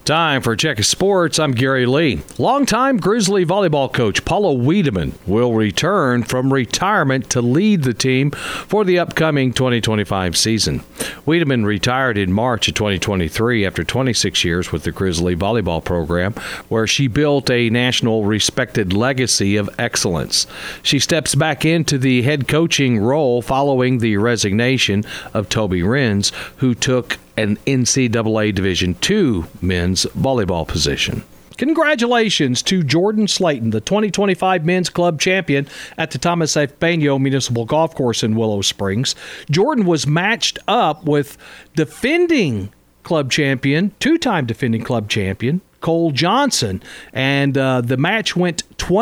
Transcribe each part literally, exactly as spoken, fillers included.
Time for Check of Sports. I'm Gary Lee. Longtime Grizzly volleyball coach Paula Wiedemann will return from retirement to lead the team for the upcoming twenty twenty-five season. Wiedemann retired in March of twenty twenty-three after twenty-six years with the Grizzly volleyball program, where she built a national respected legacy of excellence. She steps back into the head coaching role following the resignation of Toby Renz, who took an N C double A Division two men's volleyball position. Congratulations to Jordan Slayton, the twenty twenty-five men's club champion at the Thomas F. Bainio Municipal Golf Course in Willow Springs. Jordan was matched up with defending club champion, two-time defending club champion, Cole Johnson, and uh, the match went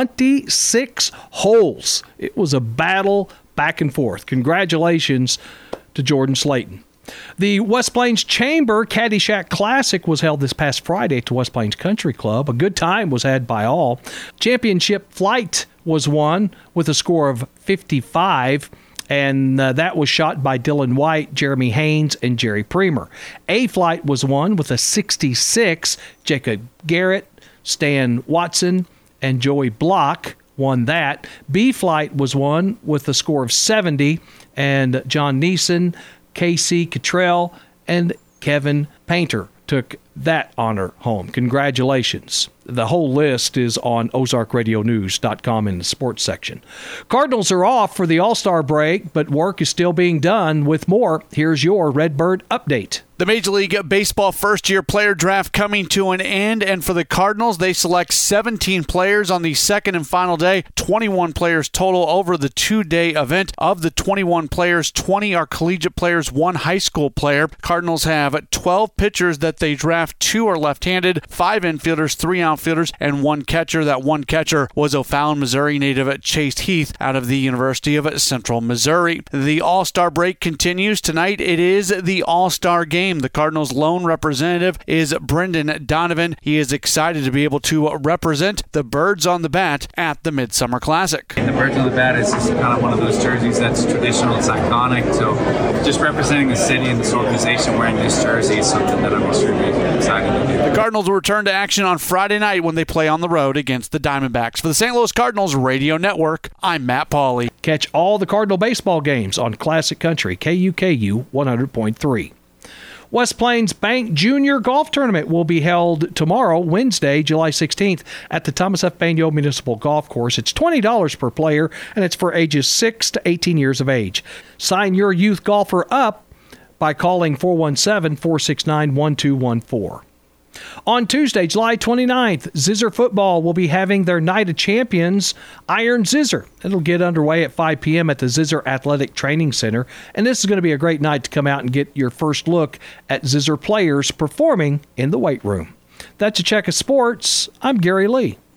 twenty-six holes. It was a battle back and forth. Congratulations to Jordan Slayton. The West Plains Chamber Caddyshack Classic was held this past Friday at the West Plains Country Club. A good time was had by all. Championship flight was won with a score of fifty-five, and uh, that was shot by Dylan White, Jeremy Haynes, and Jerry Premer. A flight was won with a sixty-six. Jacob Garrett, Stan Watson, and Joey Block won that. B flight was won with a score of seventy, and John Neeson, Casey Cottrell, and Kevin Painter took that honor home. Congratulations. The whole list is on ozark radio news dot com in the sports section. Cardinals are off for the All-Star break, but work is still being done. With more, here's your Redbird update. The Major League Baseball first-year player draft coming to an end, and for the Cardinals, they select seventeen players on the second and final day, twenty-one players total over the two-day event. Of the twenty-one players, twenty are collegiate players, one high school player. Cardinals have twelve pitchers that they draft. Two are left-handed, five infielders, three outfielders, and one catcher. That one catcher was O'Fallon, Missouri native Chase Heath out of the University of Central Missouri. The All-Star break continues. Tonight it is the All-Star game. The Cardinals' lone representative is Brendan Donovan. He is excited to be able to represent the Birds on the Bat at the Midsummer Classic. The Birds on the Bat is just kind of one of those jerseys that's traditional, it's iconic. So just representing the city and this organization wearing this jersey is something that I'm extremely excited to do. The Cardinals will return to action on Friday night when they play on the road against the Diamondbacks. For the Saint Louis Cardinals Radio Network, I'm Matt Pauley. Catch all the Cardinal baseball games on Classic Country, K U K U one hundred point three. West Plains Bank Junior Golf Tournament will be held tomorrow, Wednesday, July sixteenth, at the Thomas F. Bainio Municipal Golf Course. It's twenty dollars per player, and it's for ages six to eighteen years of age. Sign your youth golfer up by calling four one seven, four six nine, one two one four. On Tuesday, July twenty-ninth, Zizzer Football will be having their Night of Champions Iron Zizzer. It'll get underway at five p.m. at the Zizzer Athletic Training Center, and this is going to be a great night to come out and get your first look at Zizzer players performing in the weight room. That's a check of sports. I'm Gary Lee.